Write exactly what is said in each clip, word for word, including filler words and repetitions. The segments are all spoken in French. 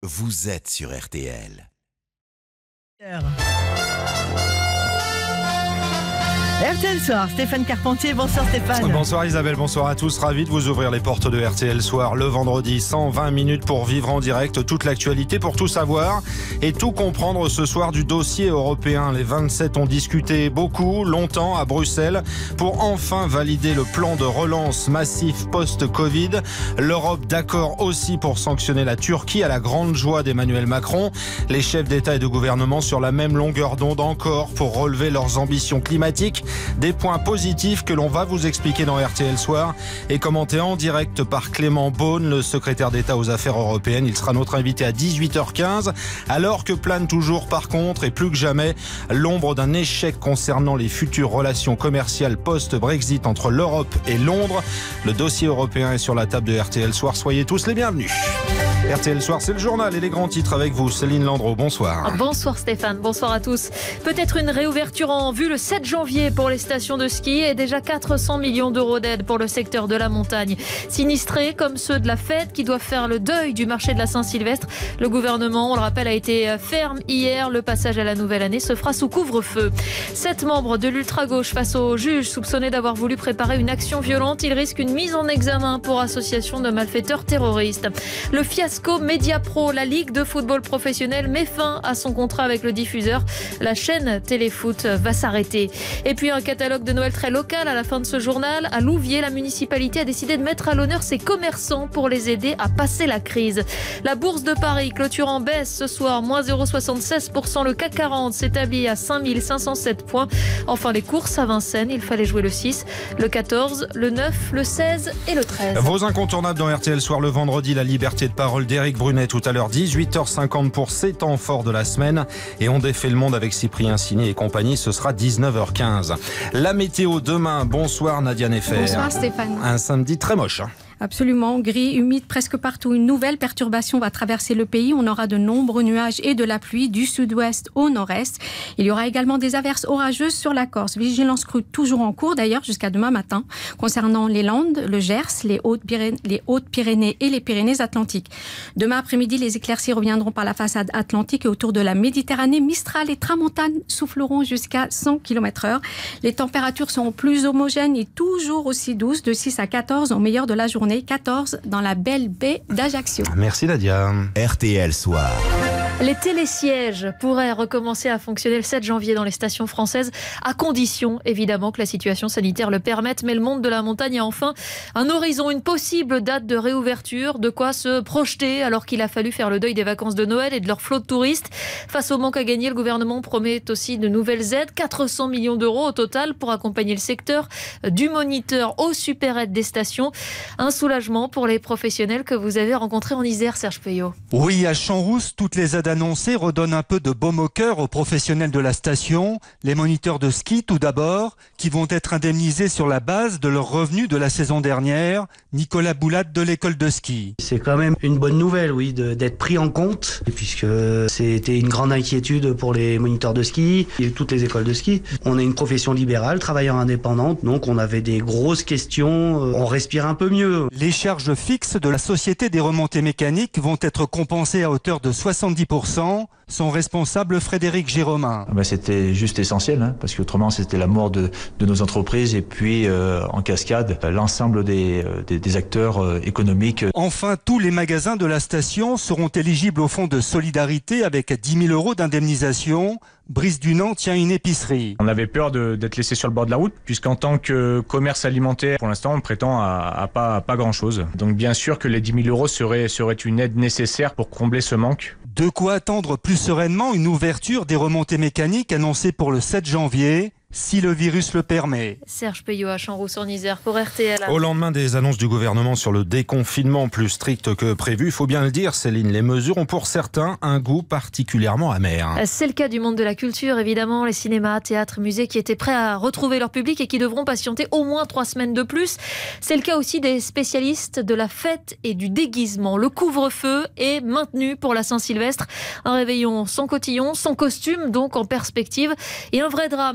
vous êtes sur R T L. R T L Soir, Stéphane Carpentier, bonsoir Stéphane. Bonsoir Isabelle, bonsoir à tous, ravi de vous ouvrir les portes de R T L Soir le vendredi, cent vingt minutes pour vivre en direct toute l'actualité, pour tout savoir et tout comprendre ce soir du dossier européen. Les vingt-sept ont discuté beaucoup, longtemps à Bruxelles pour enfin valider le plan de relance massif post-Covid. L'Europe d'accord aussi pour sanctionner la Turquie à la grande joie d'Emmanuel Macron. Les chefs d'État et de gouvernement sur la même longueur d'onde encore pour relever leurs ambitions climatiques. Des points positifs que l'on va vous expliquer dans R T L Soir et commentés en direct par Clément Beaune, le secrétaire d'État aux affaires européennes. Il sera notre invité à dix-huit heures quinze, alors que plane toujours par contre et plus que jamais l'ombre d'un échec concernant les futures relations commerciales post-Brexit entre l'Europe et Londres. Le dossier européen est sur la table de R T L Soir. Soyez tous les bienvenus. R T L Soir, c'est le journal et les grands titres avec vous. Céline Landreau, bonsoir. Bonsoir Stéphane, bonsoir à tous. Peut-être une réouverture en vue le sept janvier pour les stations de ski et déjà quatre cents millions d'euros d'aide pour le secteur de la montagne. Sinistrés comme ceux de la fête qui doivent faire le deuil du marché de la Saint-Sylvestre. Le gouvernement, on le rappelle, a été ferme hier. Le passage à la nouvelle année se fera sous couvre-feu. Sept membres de l'ultra-gauche face au juge soupçonnés d'avoir voulu préparer une action violente. Ils risquent une mise en examen pour association de malfaiteurs terroristes. Le fiasco Mediapro, la Ligue de football professionnel met fin à son contrat avec le diffuseur. La chaîne Téléfoot va s'arrêter. Et puis un catalogue de Noël très local à la fin de ce journal. À Louviers, la municipalité a décidé de mettre à l'honneur ses commerçants pour les aider à passer la crise. La bourse de Paris clôture en baisse ce soir, moins zéro virgule soixante-seize pour cent. Le C A C quarante s'établit à cinq mille cinq cent sept points. Enfin, les courses à Vincennes, il fallait jouer le six, le quatorze, le neuf, le seize et le treize. Vos incontournables dans R T L Soir le vendredi, la liberté de parole d'Éric Brunet tout à l'heure, dix-huit heures cinquante pour ces temps forts de la semaine. Et on défait le monde avec Cyprien Signé et compagnie, ce sera dix-neuf heures quinze. La météo demain, bonsoir Nadia Nefer. Bonsoir Stéphane. Un samedi très moche. Absolument, gris, humide presque partout. Une nouvelle perturbation va traverser le pays. On aura de nombreux nuages et de la pluie du sud-ouest au nord-est. Il y aura également des averses orageuses sur la Corse. Vigilance crue toujours en cours d'ailleurs jusqu'à demain matin concernant les Landes, le Gers, les Hautes-Pyrénées, les Hautes-Pyrénées et les Pyrénées-Atlantiques. Demain après-midi, les éclaircies reviendront par la façade atlantique et autour de la Méditerranée. Mistral et Tramontane souffleront jusqu'à cent kilomètres heure. Les températures seront plus homogènes et toujours aussi douces, de six à quatorze au meilleur de la journée. quatorze dans la belle baie d'Ajaccio. Merci Nadia. R T L Soir. Les télésièges pourraient recommencer à fonctionner le sept janvier dans les stations françaises, à condition évidemment que la situation sanitaire le permette. Mais le monde de la montagne a enfin un horizon, une possible date de réouverture, de quoi se projeter alors qu'il a fallu faire le deuil des vacances de Noël et de leur flot de touristes. Face au manque à gagner, le gouvernement promet aussi de nouvelles aides, quatre cents millions d'euros au total pour accompagner le secteur, du moniteur au super-aide des stations. Un soulagement pour les professionnels que vous avez rencontrés en Isère, Serge Peyot. Oui, à Champs-Rousses, toutes les aides annoncées redonnent un peu de baume au cœur aux professionnels de la station. Les moniteurs de ski, tout d'abord, qui vont être indemnisés sur la base de leurs revenus de la saison dernière. Nicolas Boulade de l'école de ski. C'est quand même une bonne nouvelle, oui, de, d'être pris en compte, puisque c'était une grande inquiétude pour les moniteurs de ski et toutes les écoles de ski. On est une profession libérale, travailleur indépendante, donc on avait des grosses questions, on respire un peu mieux. Les charges fixes de la Société des remontées mécaniques vont être compensées à hauteur de soixante-dix pour cent. Son responsable Frédéric Géromin. Ben, c'était juste essentiel, hein, parce qu'autrement c'était la mort de, de nos entreprises et puis euh, en cascade l'ensemble des, des, des acteurs euh, économiques. Enfin, tous les magasins de la station seront éligibles au fonds de solidarité avec dix mille euros d'indemnisation. Brice Dunant tient une épicerie. On avait peur de, d'être laissé sur le bord de la route, puisqu'en tant que commerce alimentaire, pour l'instant, on prétend à, à pas, à pas grand-chose. Donc bien sûr que les dix mille euros seraient, seraient une aide nécessaire pour combler ce manque. De quoi attendre plus sereinement une ouverture des remontées mécaniques annoncée pour le sept janvier. Si le virus le permet. Serge Peyot à Champs-Rousses en Isère pour R T L. Au lendemain des annonces du gouvernement sur le déconfinement plus strict que prévu, il faut bien le dire, Céline, les mesures ont pour certains un goût particulièrement amer. C'est le cas du monde de la culture, évidemment, les cinémas, théâtres, musées qui étaient prêts à retrouver leur public et qui devront patienter au moins trois semaines de plus. C'est le cas aussi des spécialistes de la fête et du déguisement. Le couvre-feu est maintenu pour la Saint-Sylvestre. Un réveillon sans cotillon, sans costume, donc en perspective. Et un vrai drame pour les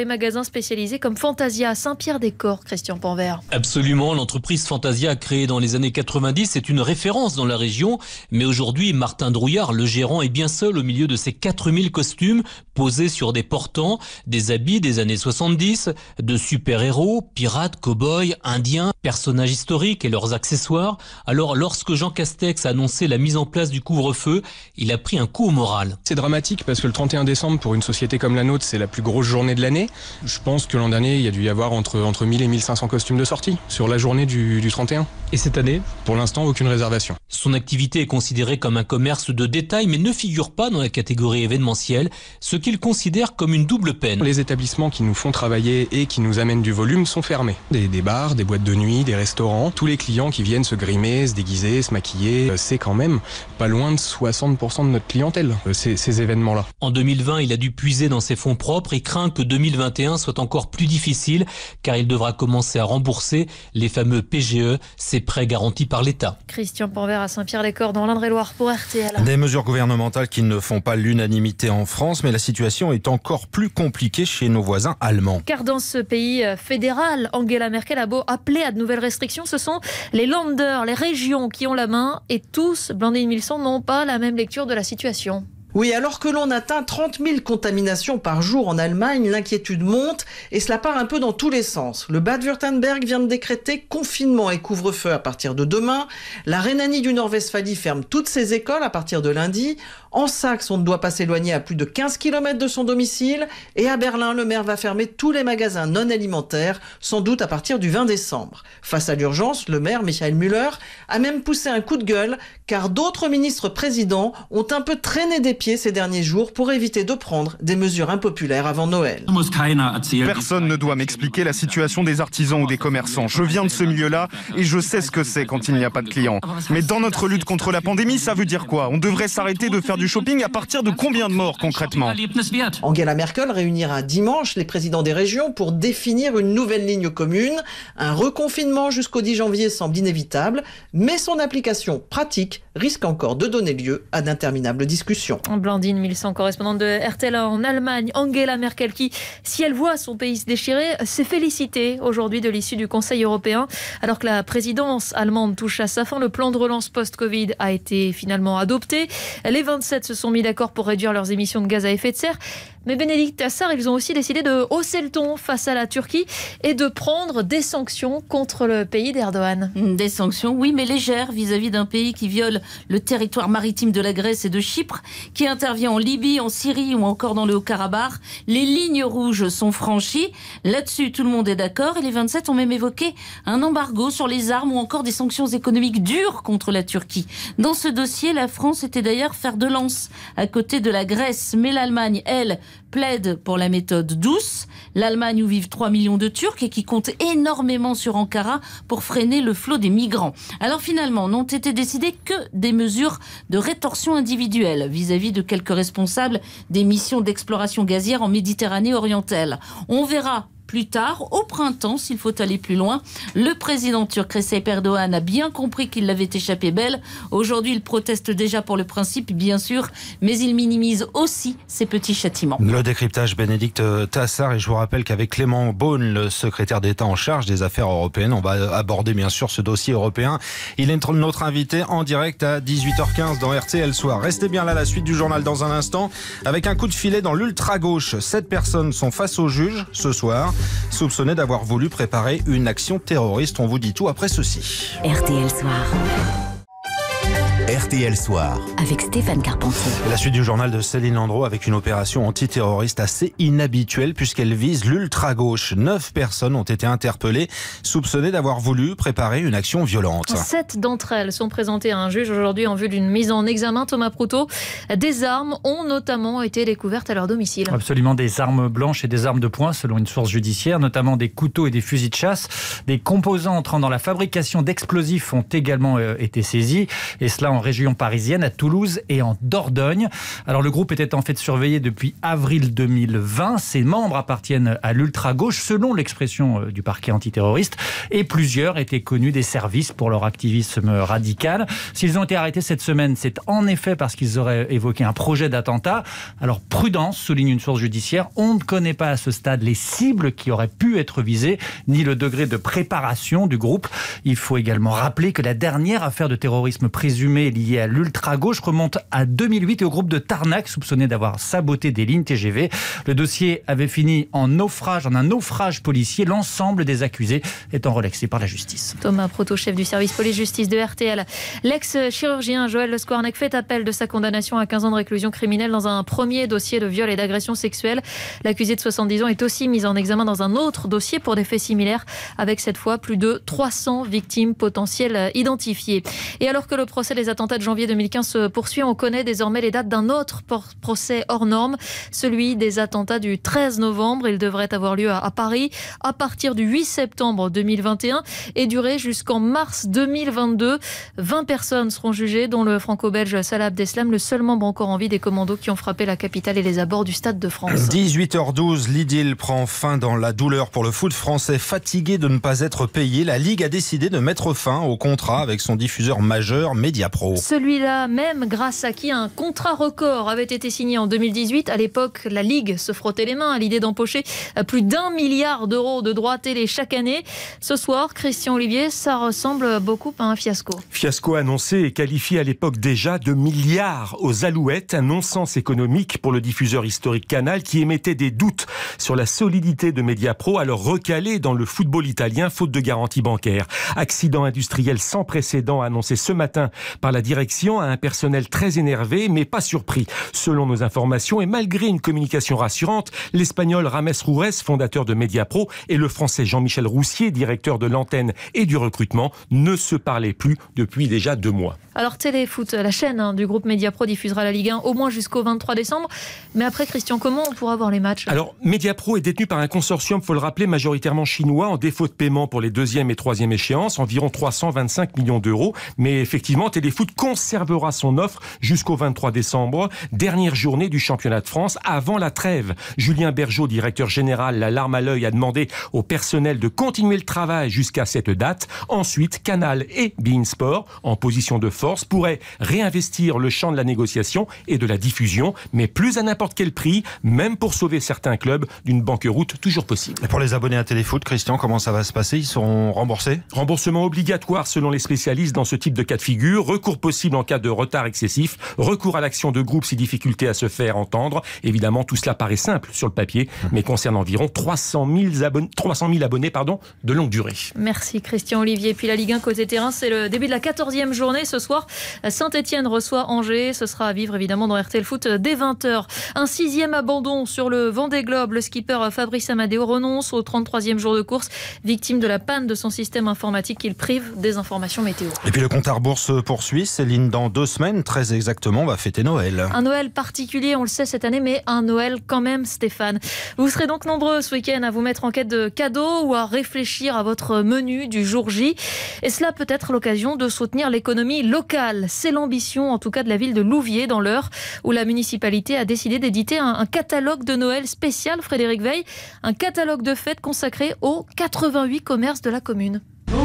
les magasins spécialisés comme Fantasia à Saint-Pierre-des-Corps. Christian Panvert. Absolument, l'entreprise Fantasia créée dans les années quatre-vingt-dix est une référence dans la région. Mais aujourd'hui, Martin Drouillard, le gérant, est bien seul au milieu de ses quatre mille costumes posés sur des portants, des habits des années soixante-dix, de super-héros, pirates, cow-boys, indiens, personnages historiques et leurs accessoires. Alors, lorsque Jean Castex a annoncé la mise en place du couvre-feu, il a pris un coup au moral. C'est dramatique parce que le trente et un décembre, pour une société comme la nôtre, c'est la plus grosse journée de l'année. Je pense que l'an dernier, il y a dû y avoir entre, entre mille et mille cinq cents costumes de sortie sur la journée du, du trente et un. Et cette année, pour l'instant, aucune réservation. Son activité est considérée comme un commerce de détail, mais ne figure pas dans la catégorie événementielle, ce qu'il considère comme une double peine. Les établissements qui nous font travailler et qui nous amènent du volume sont fermés. Des, des bars, des boîtes de nuit, des restaurants, tous les clients qui viennent se grimer, se déguiser, se maquiller, c'est quand même pas loin de soixante pour cent de notre clientèle, ces, ces événements-là. En deux mille vingt, il a dû puiser dans ses fonds propres et craint que deux mille vingt et un soit encore plus difficile, car il devra commencer à rembourser les fameux P G E, ces prêts garantis par l'État. Christian Panvert à Saint-Pierre-les-Corps dans l'Indre-et-Loire pour R T L. Des mesures gouvernementales qui ne font pas l'unanimité en France, mais la situation est encore plus compliquée chez nos voisins allemands. Car dans ce pays fédéral, Angela Merkel a beau appeler à de nouvelles restrictions, ce sont les Länder, les régions qui ont la main, et tous, Blandine Milson, n'ont pas la même lecture de la situation. Oui, alors que l'on atteint trente mille contaminations par jour en Allemagne, l'inquiétude monte et cela part un peu dans tous les sens. Le Bade-Württemberg vient de décréter confinement et couvre-feu à partir de demain. La Rhénanie du Nord-Westphalie ferme toutes ses écoles à partir de lundi. En Saxe, on ne doit pas s'éloigner à plus de quinze kilomètres de son domicile. Et à Berlin, le maire va fermer tous les magasins non alimentaires, sans doute à partir du vingt décembre. Face à l'urgence, le maire, Michael Müller, a même poussé un coup de gueule, car d'autres ministres présidents ont un peu traîné des pieds ces derniers jours pour éviter de prendre des mesures impopulaires avant Noël. Personne ne doit m'expliquer la situation des artisans ou des commerçants. Je viens de ce milieu-là et je sais ce que c'est quand il n'y a pas de clients. Mais dans notre lutte contre la pandémie, ça veut dire quoi? On devrait s'arrêter de faire du shopping à partir de combien de morts concrètement? Angela Merkel réunira dimanche les présidents des régions pour définir une nouvelle ligne commune. Un reconfinement jusqu'au dix janvier semble inévitable, mais son application pratique risque encore de donner lieu à d'interminables discussions. Blandine Milson, correspondante de R T L en Allemagne. Angela Merkel qui, si elle voit son pays se déchirer, s'est félicitée aujourd'hui de l'issue du Conseil européen. Alors que la présidence allemande touche à sa fin, le plan de relance post-Covid a été finalement adopté. Les vingt-sept se sont mis d'accord pour réduire leurs émissions de gaz à effet de serre. Mais Bénédicte Tassard, ils ont aussi décidé de hausser le ton face à la Turquie et de prendre des sanctions contre le pays d'Erdogan. Des sanctions, oui, mais légères vis-à-vis d'un pays qui viole le territoire maritime de la Grèce et de Chypre, qui intervient en Libye, en Syrie ou encore dans le Haut-Karabakh. Les lignes rouges sont franchies. Là-dessus, tout le monde est d'accord et les vingt-sept ont même évoqué un embargo sur les armes ou encore des sanctions économiques dures contre la Turquie. Dans ce dossier, la France était d'ailleurs fer de lance à côté de la Grèce, mais l'Allemagne, elle, plaide pour la méthode douce. L'Allemagne où vivent trois millions de Turcs et qui compte énormément sur Ankara pour freiner le flot des migrants. Alors finalement, n'ont été décidées que des mesures de rétorsion individuelle vis-à-vis de quelques responsables des missions d'exploration gazière en Méditerranée orientale. On verra plus tard, au printemps, s'il faut aller plus loin. Le président turc Recep Erdogan a bien compris qu'il l'avait échappé belle. Aujourd'hui, il proteste déjà pour le principe, bien sûr, mais il minimise aussi ses petits châtiments. Le décryptage Bénédicte Tassard, et je vous rappelle qu'avec Clément Beaune, le secrétaire d'État en charge des affaires européennes, on va aborder bien sûr ce dossier européen. Il est notre invité en direct à dix-huit heures quinze dans R T L Soir. Restez bien là, la suite du journal dans un instant, avec un coup de filet dans l'ultra-gauche. Sept personnes sont face au juge ce soir, soupçonné d'avoir voulu préparer une action terroriste. On vous dit tout après ceci. R T L Soir. R T L Soir. Avec Stéphane Carpentier. Et la suite du journal de Céline Landreau avec une opération antiterroriste assez inhabituelle puisqu'elle vise l'ultra-gauche. Neuf personnes ont été interpellées, soupçonnées d'avoir voulu préparer une action violente. Sept d'entre elles sont présentées à un juge aujourd'hui en vue d'une mise en examen. Thomas Proutot, des armes ont notamment été découvertes à leur domicile. Absolument, des armes blanches et des armes de poing selon une source judiciaire, notamment des couteaux et des fusils de chasse. Des composants entrant dans la fabrication d'explosifs ont également été saisis, et cela en région parisienne, à Toulouse et en Dordogne. Alors le groupe était en fait surveillé depuis avril deux mille vingt. Ses membres appartiennent à l'ultra-gauche, selon l'expression du parquet antiterroriste, et plusieurs étaient connus des services pour leur activisme radical. S'ils ont été arrêtés cette semaine, c'est en effet parce qu'ils auraient évoqué un projet d'attentat. Alors prudence, souligne une source judiciaire, on ne connaît pas à ce stade les cibles qui auraient pu être visées, ni le degré de préparation du groupe. Il faut également rappeler que la dernière affaire de terrorisme présumée liée à l'ultra-gauche remonte à deux mille huit et au groupe de Tarnac, soupçonné d'avoir saboté des lignes T G V. Le dossier avait fini en naufrage, en un naufrage policier, l'ensemble des accusés étant relaxés par la justice. Thomas Proto, chef du service police-justice de R T L. L'ex-chirurgien Joël Le Squarnec fait appel de sa condamnation à quinze ans de réclusion criminelle dans un premier dossier de viol et d'agression sexuelle. L'accusé de soixante-dix ans est aussi mis en examen dans un autre dossier pour des faits similaires, avec cette fois plus de trois cents victimes potentielles identifiées. Et alors que le procès des attentats de janvier deux mille quinze se poursuit, on connaît désormais les dates d'un autre procès hors norme, celui des attentats du treize novembre. Il devrait avoir lieu à Paris à partir du huit septembre deux mille vingt et un et durer jusqu'en mars deux mille vingt-deux. vingt personnes seront jugées, dont le franco-belge Salah Abdeslam, le seul membre encore en vie des commandos qui ont frappé la capitale et les abords du Stade de France. dix-huit heures douze, l'idylle prend fin dans la douleur pour le foot français. Fatigué de ne pas être payé, la Ligue a décidé de mettre fin au contrat avec son diffuseur majeur Mediapro. Celui-là même grâce à qui un contrat record avait été signé en deux mille dix-huit. À l'époque, la Ligue se frottait les mains à l'idée d'empocher plus d'un milliard d'euros de droits télé chaque année. Ce soir, Christian Olivier, ça ressemble beaucoup à un fiasco. Fiasco annoncé et qualifié à l'époque déjà de milliards aux Alouettes, un non-sens économique pour le diffuseur historique Canal qui émettait des doutes sur la solidité de Mediapro, alors recalé dans le football italien faute de garantie bancaire. Accident industriel sans précédent annoncé ce matin par la direction à un personnel très énervé mais pas surpris. Selon nos informations et malgré une communication rassurante, l'Espagnol Rames Roures, fondateur de Mediapro, et le Français Jean-Michel Roussier, directeur de l'antenne et du recrutement, ne se parlaient plus depuis déjà deux mois. Alors Téléfoot, la chaîne hein, du groupe Mediapro diffusera la Ligue un au moins jusqu'au vingt-trois décembre. Mais après, Christian, comment on pourra voir les matchs ? Alors, Mediapro est détenu par un consortium, il faut le rappeler, majoritairement chinois, en défaut de paiement pour les deuxième et troisième échéances, environ trois cent vingt-cinq millions d'euros. Mais effectivement, Téléfoot conservera son offre jusqu'au vingt-trois décembre, dernière journée du championnat de France avant la trêve. Julien Bergeau, directeur général, la larme à l'œil, a demandé au personnel de continuer le travail jusqu'à cette date. Ensuite, Canal et beIN Sport, en position de force, pourraient réinvestir le champ de la négociation et de la diffusion, mais plus à n'importe quel prix, même pour sauver certains clubs d'une banqueroute toujours possible. Et pour les abonnés à Téléfoot, Christian, comment ça va se passer ? Ils seront remboursés ? Remboursement obligatoire selon les spécialistes dans ce type de cas de figure, recours possible en cas de retard excessif, recours à l'action de groupe si difficulté à se faire entendre. Évidemment, tout cela paraît simple sur le papier, mais concerne environ trois cent mille abonnés, trois cent mille abonnés pardon, de longue durée. Merci Christian Olivier. Puis la Ligue un côté terrain, c'est le début de la quatorzième journée ce soir. Saint-Etienne reçoit Angers. Ce sera à vivre évidemment dans R T L Foot dès vingt heures. Un sixième abandon sur le Vendée Globe. Le skipper Fabrice Amadeo renonce au trente-troisième jour de course, victime de la panne de son système informatique qu'il prive des informations météo. Et puis le compte à rebours se poursuit. Céline, dans deux semaines, très exactement, on va fêter Noël. Un Noël particulier, on le sait cette année, mais un Noël quand même, Stéphane. Vous serez donc nombreux ce week-end à vous mettre en quête de cadeaux ou à réfléchir à votre menu du jour J. Et cela peut être l'occasion de soutenir l'économie locale. C'est l'ambition, en tout cas, de la ville de Louviers, dans l'Eure, où la municipalité a décidé d'éditer un, un catalogue de Noël spécial, Frédéric Veil, un catalogue de fêtes consacré aux quatre-vingt-huit commerces de la commune.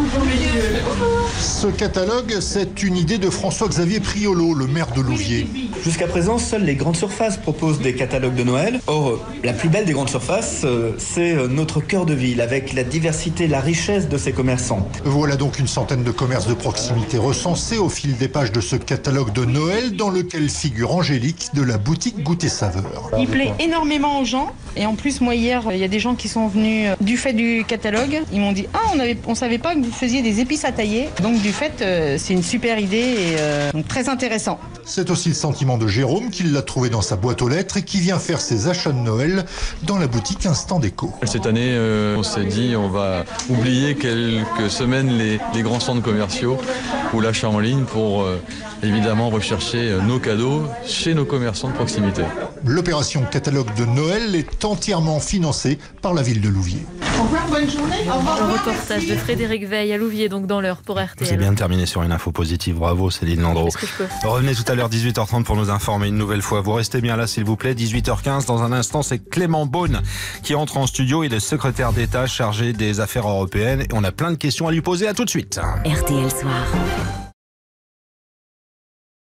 Ce catalogue, c'est une idée de François-Xavier Priolo, le maire de Louviers. Jusqu'à présent, seules les grandes surfaces proposent des catalogues de Noël. Or, la plus belle des grandes surfaces, c'est notre cœur de ville, avec la diversité, la richesse de ses commerçants. Voilà donc une centaine de commerces de proximité recensés au fil des pages de ce catalogue de Noël, dans lequel figure Angélique de la boutique Goût et Saveur. Il plaît énormément aux gens. Et en plus, moi hier, il y a des gens qui sont venus du fait du catalogue. Ils m'ont dit « Ah, on avait, on savait pas que vous faisiez des épices à tailler. » Donc du fait, euh, c'est une super idée et euh, donc très intéressant. C'est aussi le sentiment de Jérôme qui l'a trouvé dans sa boîte aux lettres et qui vient faire ses achats de Noël dans la boutique Instant Déco. Cette année, euh, on s'est dit on va oublier quelques semaines les, les grands centres commerciaux ou l'achat en ligne pour euh, évidemment rechercher nos cadeaux chez nos commerçants de proximité. L'opération catalogue de Noël est entièrement financée par la ville de Louviers. Au revoir, bonne journée. Au revoir. Le reportage de Frédéric Veil à Louviers, donc dans l'heure pour R T L. C'est bien de terminer sur une info positive. Bravo Céline Landreau. Qu'est-ce que je peux ? Revenez tout à l'heure dix-huit heures trente pour nous informer une nouvelle fois. Vous restez bien là s'il vous plaît. dix-huit heures quinze, dans un instant, c'est Clément Beaune qui entre en studio. Il est secrétaire d'État chargé des affaires européennes et on a plein de questions à lui poser. À tout de suite. R T L Soir.